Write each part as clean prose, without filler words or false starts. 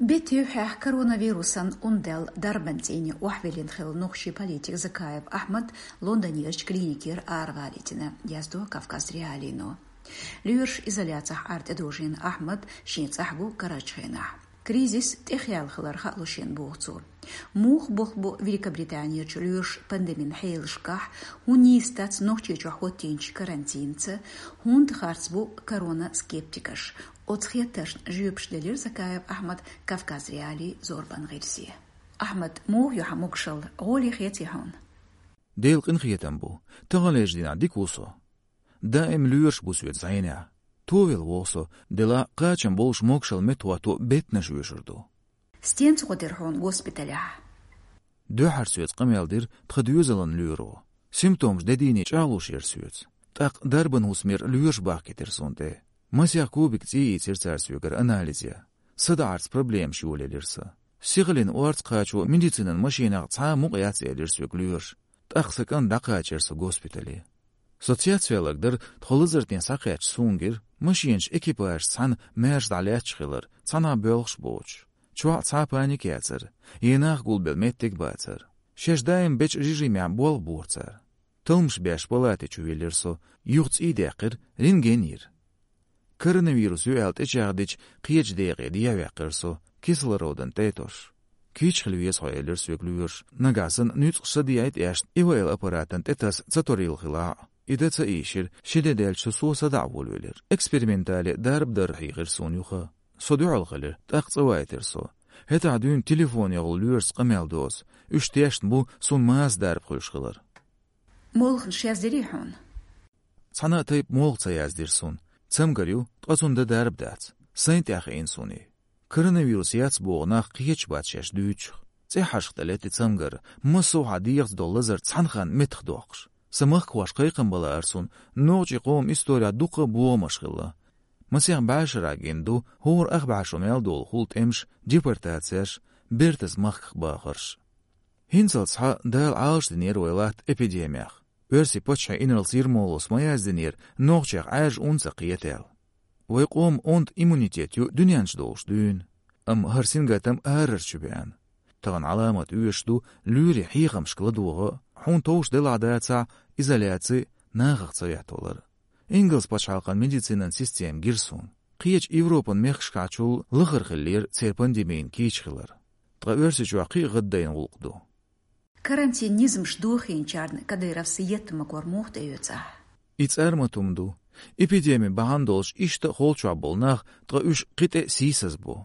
بتيوح كورونا أندل دربنتين وحفلين خل نخشي بوليتيك زكايب أحمد لندنيش كلينيكير آرغاليتنا يزدو كافكاز ريالينو ليرش إزالياتح أرد أدوجين أحمد شين صاحبو كراجخينح كريزيس تخيال خلر خالوشين بوغتو موخ بوخبو Великобритания ليرش بندمين حيلشكح هونيستات نخشي جوحوتينش كارانتينت هوند خارцبو كورونا سكيبتيكش أتخيتش جيبش دلير زكايب أحمد كافكاز ريالي زوربان غيرسيه أحمد موه يحموكشل غولي خيتي هون ديل قنخيتن بو تغاليج دينا ديكوسو دائم ليرش بوسويت زينيا تويل ووسو دلا قاچن بولش موكشل متواتو بيتنا جويشردو ستينت قدرهون غوسبيتاليح دو حرسويت قميالدير تخديوزلن ليرو سيمتومش دديني چالوش يرسويت تاق دربن هوسمير ليرش باكيترسونده مسيح كوبك تي تيرسارسويغر أناليزيا صدعرس проблем شوليلرسا سيغلين وارت قاچو ميديسينن ماشينا ца مقيات элерсويغ ليرش تاخسكن داقاچرسو госпитали Социациялагдыр тхолызыртен сақяч сунгер, машинч экипаж сан мэрж далячхилыр, цана бөлгш боч. Чуа ца паникяцыр, енах гулбел меттек бацыр. Шешдайм беч режимя бол борцыр. Тылмш бяш палате чувелерсо, югц идеқыр, рентгенир. Коронавирус юэлт эчагдыч қиеч деғе диявяқырсо, кислородын тетош. Кичхил вес хойлерсвег луерш, нагасын нюцқсы диайт яшт ивэл аппаратын тетас цаторилхила. إذا إيشر شدة سوسة دعوة لولر إكسبيرمنتالي دارب درحي غير سونيوخا صدوع الغلر تاقص وايترسو هتا عدون تليفون يغلورس قمال دوس اشتياشت بو سون ماز دارب خوش غلر مولخن شيازدريحون صنا تايب مولخ يازدرسون تسمغريو تقصون دا دارب دات ساينت اخي انسوني كورونا ياتس بوغناق قيش باتشاش دوچ تسي حشق دلاتي تسمغر مسو حديغز دولزر تسانخان متخ دوغش سمخ كواش قيقن بلا أرسون نوجي قوم إستوريا دوقة بوا مشغلة مسيح باش راجندو هور أخبع شمال دول خولت إمش ديبرتاتسيش بيرتز مخ باخرش هنسل صحا دال عالش دنير ويلات إبيديميخ ورسي بوتشا إنرل سيرمولوس مياز دنير نوغشيخ عاج أونسا قيتال ويقوم أونت إمونيتيتيو دنيانش دولش دون هرسينغاتم أهررش بيان تغن علامة ويشدو لوري حيخم شكلدوغة حون توش دل عداتسا إزالياتسي ناغق صيحتولر إنجلس باشعالقان ميديسينان سيستيم جيرسون قيج إيوروبان ميخشكاتشول لغر خلير تسير بانديمين كيش خلر تغيرسي جواقي غدين غلقدو كارانتين نيزم شدوخين چارن كديرف سيت مكور موخت ايوتسا إتس أرمتومدو إبيديمي باهاندولش إشتا خولچوا بولناخ تغيوش قيتة سيسز بو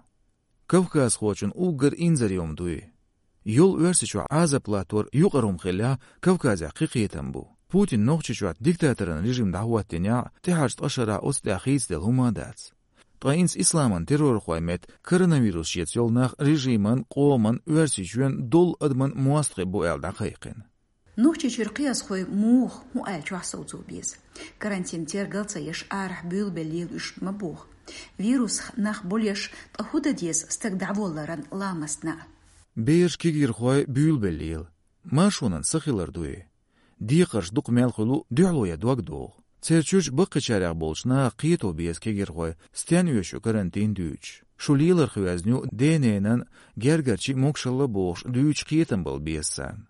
كوكاز خوچن اوغر إنزريوم دوي يول ورسيچوا عازبلاتور يقرم خلا كوكازا قيقيتن بو بوتين نوخچوا ديكتاتورن ريجيم دعواتنيا تحاجت أشرا أستاخيز دل همادات طاينس إسلامان تيرور خويمت كورونا يتيولناخ ريجيمان قومن ورسيچون دول أدمن مواستقي بو إل دقيقين نوخچي چرقياز خوي موخ مو ألچوح صوتو بيز كارانتين تيرغلца يش آرح بيل بليل إش مبوخ فيروس ناخ بوليش تأخودا ديز ستك دعوالران لامسنا بيرش كيغير خوي بيل بليل ماشونن سخيلر دوي ديقرش دوق مالخلو دعلو يدوك دوغ تيرچوش بقي چاريغ بولشنا قيتو بيز كيغير خوي ستيانيوشو كارانتين دوچ شوليلر خوازنيو دينينن گرگرچي موكشل بوش دوچ قيتن بل بيسان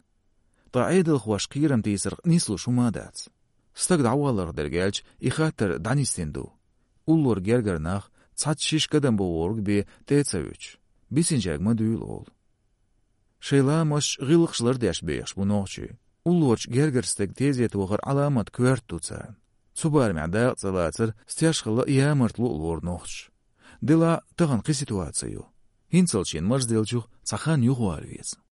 طاعيدل خوش قيرم تيسر نيسلو شمادات ستك دعوالر درگالچ إخاتر دانيستندو Уллор гергернах цат шиш кадам боорг бе тецавич. Бисинжаг мадуйл ол. Шейла маш гилгшлар дяш беяш бунохчи. Уллорч гергерстек тезет вогар аламат кверт туца. Цубар мяда цалацер стяшхла ямартлу уллор нохч. Дела таган қи ситуацию. Хинцалчин марсделчух цахан югуарвез.